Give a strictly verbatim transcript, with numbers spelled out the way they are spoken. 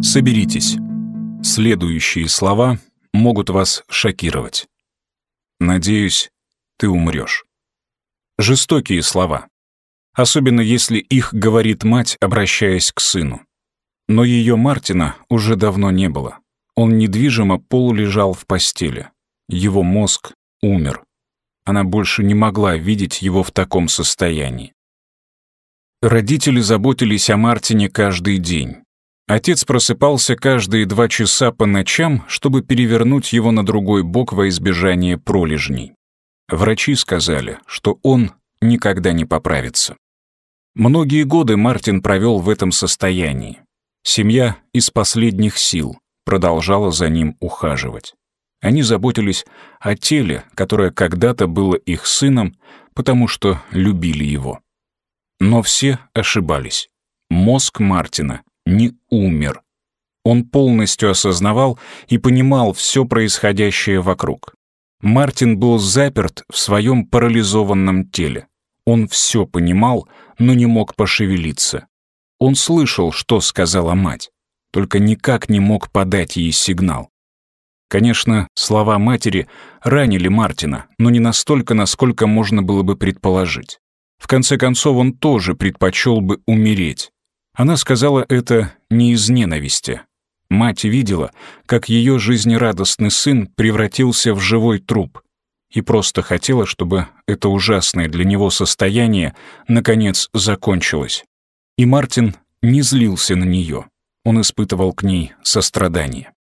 Соберитесь. Следующие слова могут вас шокировать. Надеюсь, ты умрешь. Жестокие слова, особенно если их говорит мать, обращаясь к сыну. Но ее Мартина уже давно не было. Он недвижимо полулежал в постели. Его мозг умер. Она больше не могла видеть его в таком состоянии. Родители заботились о Мартине каждый день. Отец просыпался каждые два часа по ночам, чтобы перевернуть его на другой бок во избежание пролежней. Врачи сказали, что он никогда не поправится. Многие годы Мартин провел в этом состоянии. Семья из последних сил продолжала за ним ухаживать. Они заботились о теле, которое когда-то было их сыном, потому что любили его. Но все ошибались. Мозг Мартина не умер. Он полностью осознавал и понимал все происходящее вокруг. Мартин был заперт в своем парализованном теле. Он все понимал, но не мог пошевелиться. Он слышал, что сказала мать, только никак не мог подать ей сигнал. Конечно, слова матери ранили Мартина, но не настолько, насколько можно было бы предположить. В конце концов, он тоже предпочел бы умереть. Она сказала это не из ненависти. Мать видела, как ее жизнерадостный сын превратился в живой труп, и просто хотела, чтобы это ужасное для него состояние наконец закончилось. И Мартин не злился на нее. Он испытывал к ней сострадание.